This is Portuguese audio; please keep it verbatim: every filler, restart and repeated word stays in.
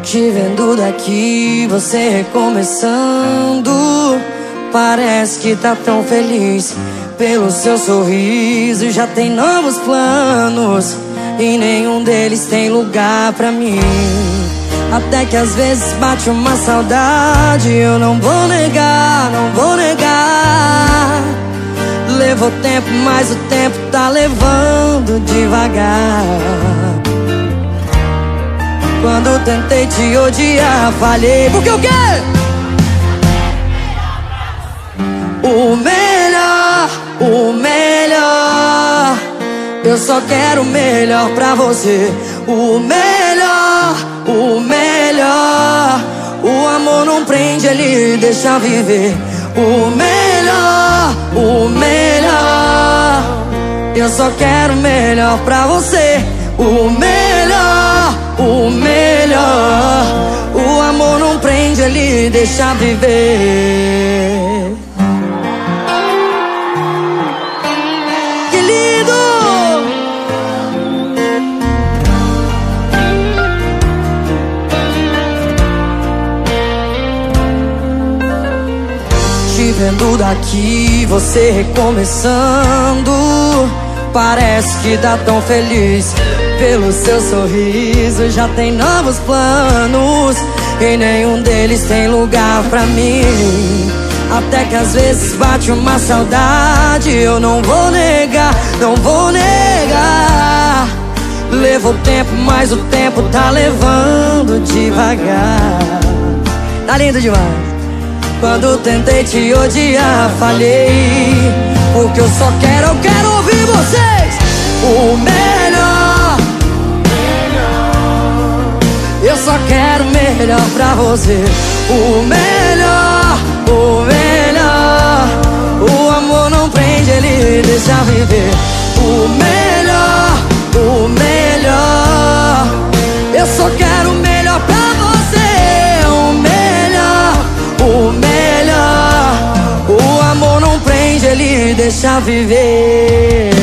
Te vendo daqui, você recomeçando. Parece que tá tão feliz. Pelo seu sorriso já tem novos planos, e nenhum deles tem lugar pra mim. Até que às vezes bate uma saudade, eu não vou negar, não vou negar. Levou tempo, mas o tempo tá levando devagar. Quando tentei te odiar, falhei, porque o quê? O melhor, o melhor, eu só quero o melhor pra você. O melhor, o melhor, o amor não prende, ele deixa viver. O melhor, o melhor, eu só quero o melhor pra você. O melhor, o melhor, o amor não prende, ele deixa viver. Que lindo! Te vendo daqui, você recomeçando. Parece que tá tão feliz. Pelo seu sorriso já tem novos planos, e nenhum deles tem lugar pra mim. Até que às vezes bate uma saudade, eu não vou negar, não vou negar. Levou tempo, mas o tempo tá levando devagar. Tá lindo demais. Quando tentei te odiar, falhei, porque eu só quero, eu quero ouvir vocês. O melhor, eu só quero o melhor pra você. O melhor, o melhor, o amor não prende, ele deixa viver. O melhor, o melhor, eu só quero o melhor pra você. O melhor, o melhor, o amor não prende, ele deixa viver.